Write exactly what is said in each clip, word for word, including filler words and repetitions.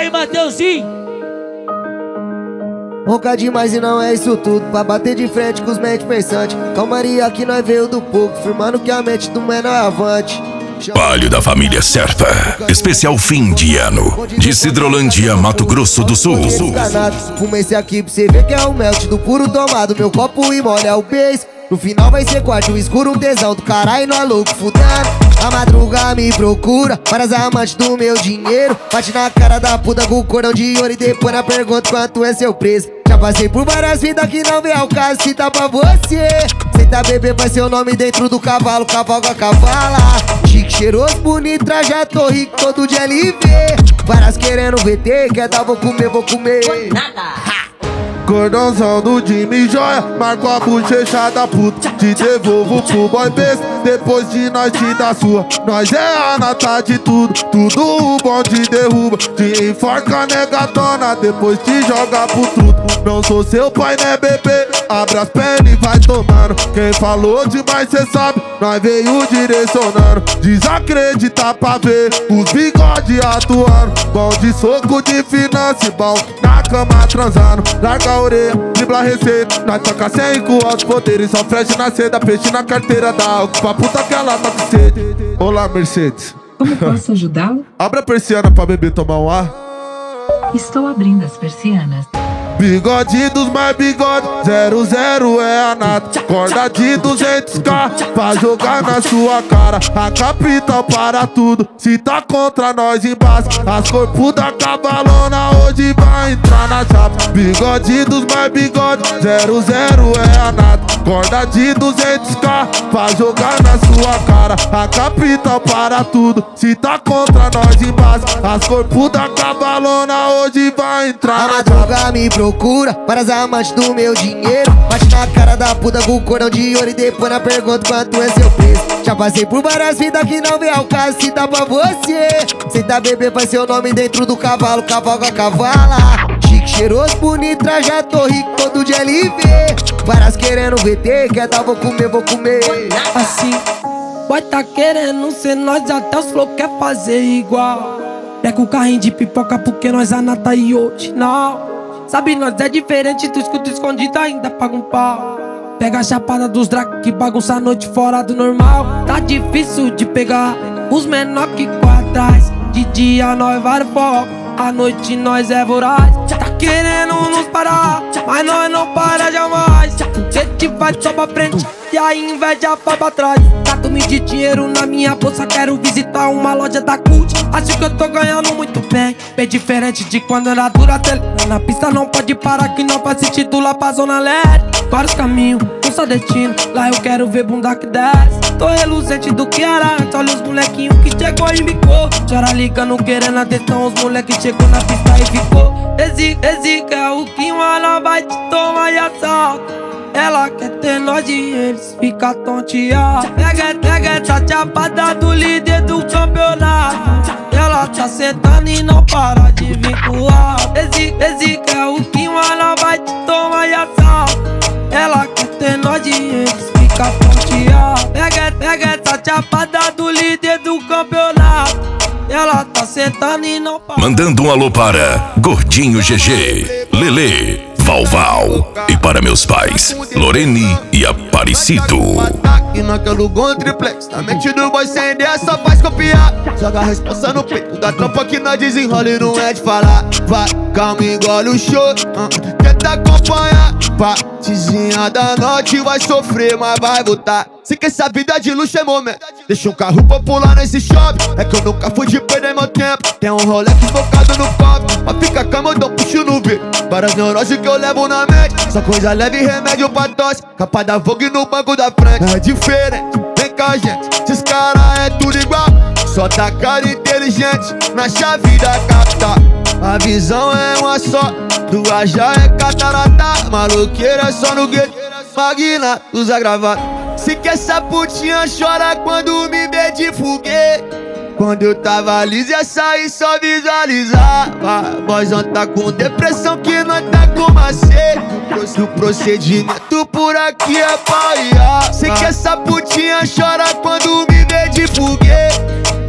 aí, Mateuzinho. Ronca demais e não é isso tudo, pra bater de frente com os mente pensantes. Calmaria que nós veio do pouco, firmando que a mente do menor é avante. Palio da família Serpa, especial fim de ano, de Cidrolândia, Mato Grosso do Sul. Fuma esse aqui pra você ver que é o melt do puro tomado. Meu copo e molha o beijo. No final vai ser quarto escuro, um tesão do caralho, nós louco fudendo. A madruga me procura, várias amantes do meu dinheiro. Bate na cara da puta com cordão de ouro e depois na pergunta quanto é seu preço. Já passei por várias vidas que não vem ao caso, se tá pra você. Senta bebê, vai ser o nome dentro do cavalo, cavalga cavala. Chique, cheiroso, bonito, trajado, rico, todo de L V. Várias querendo V T, quer dar, vou comer, vou comer. Nada. Cordãozão do Jimmy Joia, marco a bochecha da puta. Te devolvo pro boy besta, depois de nós te dar sua. Nós é a nata de tudo, tudo o bom te derruba. Te enforca negatona, depois te joga pro tudo. Não sou seu pai, né bebê, abre as pernas e vai tomando. Quem falou demais cê sabe, nós veio direcionando. Desacreditar pra ver os bigode atuando. Bom de soco de finança, bom na cama transando. Larga a orelha, dribla a receita, nós toca sem com altos poderes. Só fresh na seda, peixe na carteira, dá algo pra puta que ela tá com sede. Olá, Mercedes. Como posso ajudá-lo? Abre a persiana pra bebê tomar um ar. Estou abrindo as persianas. Bigode dos mais bigode, zero zero é a nata. Corda de duzentos k pra jogar na sua cara. A capital para tudo, se tá contra nós embaixo. As corpos da cavalona hoje vai entrar na chapa. Bigode dos mais bigode, zero zero é a nata. Corda de duzentos k pra jogar na sua cara. A capital para tudo, se tá contra nós embaixo. As corpos da cavalona hoje vai entrar na chapa. Me procura, várias amantes do meu dinheiro. Bate na cara da puta com cordão de ouro e depois na pergunta quanto é seu preço. Já passei por várias vidas que não vem ao caso, se dá pra você. Senta bebê, vai ser o nome dentro do cavalo, cavalga cavala. Chique, cheiroso, bonito, trajado, rico, todo de L V. Várias querendo V T, quer dar, vou comer, vou comer. Assim, boy tá querendo ser nós, até os flow quer fazer igual. Pega o carrinho de pipoca porque nós anata e hoje não. Sabe, nós é diferente, tu escuta escondido ainda paga um pau. Pega a chapada dos drag que bagunça a noite fora do normal. Tá difícil de pegar os menor que corre atrás. De dia nós vários foco, à noite nós é voraz. Tá querendo nos parar, mas nós não para jamais. Cê te faz só pra frente e a inveja vai pra trás. Cato-me de dinheiro na minha bolsa, quero visitar uma loja da Cult. Acho que eu tô ganhando muito bem, bem diferente de quando era dura tele. Na pista não pode parar que não faz sentido lá pra zona leste. Vários caminhos, um só destino, lá eu quero ver bunda que desce. Tô reluzente do que era antes, olha os molequinhos que chegou e ficou. Chora ligando querendo atenção, os moleques chegou na pista e ficou. Esse, esse que é o que uma ela vai te tomar e assalta. Ela quer ter nós e eles fica tonteado. Pega, pega essa chapada do líder do campeonato. Ela tá sentando e não para de vincular. Esse, esse que é o que uma ela vai te tomar e assalta. Ela quer ter nós e eles fica tonteado. Pega, pega essa chapada do líder do campeonato. Ela tá sentando e não para. Mandando um alô para Gordinho G G, Lelê, Valval. E para meus pais, Lorene e Aparecido. Aqui naquele lugar triplex, na mente do boy sem ideia só faz copiar. Joga a responsa no peito da tropa que nós desenrola e não é de falar. Vai, calma, engole o show, uh, tenta acompanhar. Partezinha da noite vai sofrer, mas vai voltar. Se que essa vida de luxo é momento, deixa um carro popular nesse shopping. É que eu nunca fui de perder meu tempo. Tem um Rolex focado no copo, mas fica calma, eu dou puxo no V. Várias neuroses que eu levo na mente, só coisa leve e remédio pra tosse. Capa da Vogue no banco da frente. É diferente, vem com a gente, esses caras é tudo igual. Só tá cara inteligente na chave da capital. A visão é uma só, duas já é catarata. Maloqueira só no gueto, magna, usa gravata. Se que essa putinha chora quando me vê de foguete. Quando eu tava liso ia sair só visualizar. Boyzão tá com depressão que nós tá com macete. O procedimento por aqui é paiar. Se que essa putinha chora quando me vê de foguete.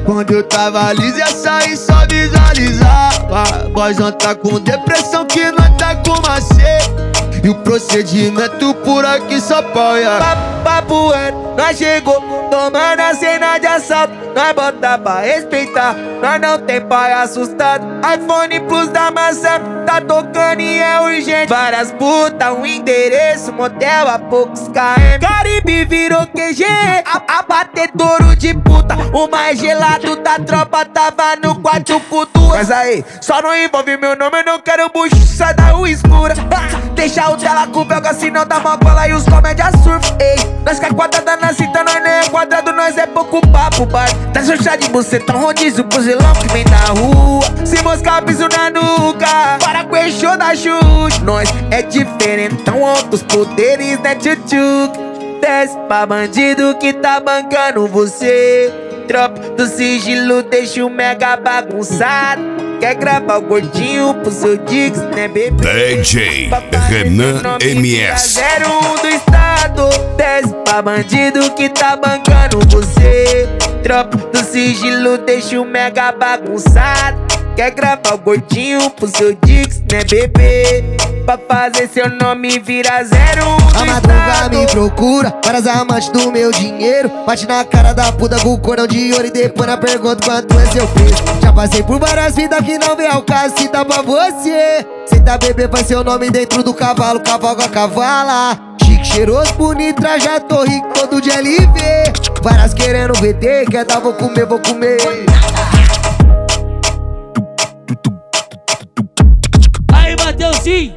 Quando eu tava liso ia sair só visualizava. Boyzão tá com depressão que nós tá com macete. E o procedimento por aqui só apoia. Papo é, nós chegou tomando a cena de assalto. Nós bota pra respeitar, nós não tem pai assustado. iPhone Plus da maçã, tá tocando e é urgente. Várias putas, um endereço, motel a poucos km. Caribe virou Q G, a, abatedouro de puta. O mais gelado da tropa tava no quarto com duas. Mas aí, só não envolve meu nome, eu não quero bucho, sai da rua escura. Deixa o tela com belga, senão dá uma cola e os comédia surf. Ei, nós quer quadrada na cinta, nós nem é quadrado, nós é pouco papo, bar. Tá chá de buceta, rodízio pro zilão que vem da rua. Se moscar, piso na nuca, para com o show da Xuxa. Nós é diferentão, outros poderes, né, tchutchuc. Desce pra bandido que tá bancando você. Tropa do sigilo, deixa o mega bagunçado. Quer gravar o gordinho pro seu Dix, né, bebê? D J Renan M S. zero um do estado. Desce pra bandido que tá bancando você. Tropa do sigilo, deixa o mega bagunçado. Quer gravar o gordinho pro seu Dix, né, bebê? Pra fazer seu nome virar zero um do a madruga me procura, várias amantes do meu dinheiro. Bate na cara da puta com o cordão de ouro e depois na pergunta quanto é seu preço. Já passei por várias vidas que não vem ao caso, se dá pra você. Cê tá bebê, faz seu nome dentro do cavalo, cavalga cavala. Chique, cheiroso, bonito, trajado, tô rico, todo de L V. Várias querendo V T, quer dar, vou comer, vou comer. Aí, Mateuzinho!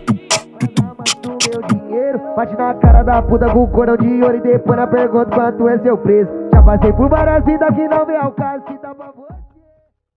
Bate na cara da puta com o cordão de ouro e depois na pergunta quanto é seu preço. Já passei por várias vidas que não vem ao caso, se dá pra você.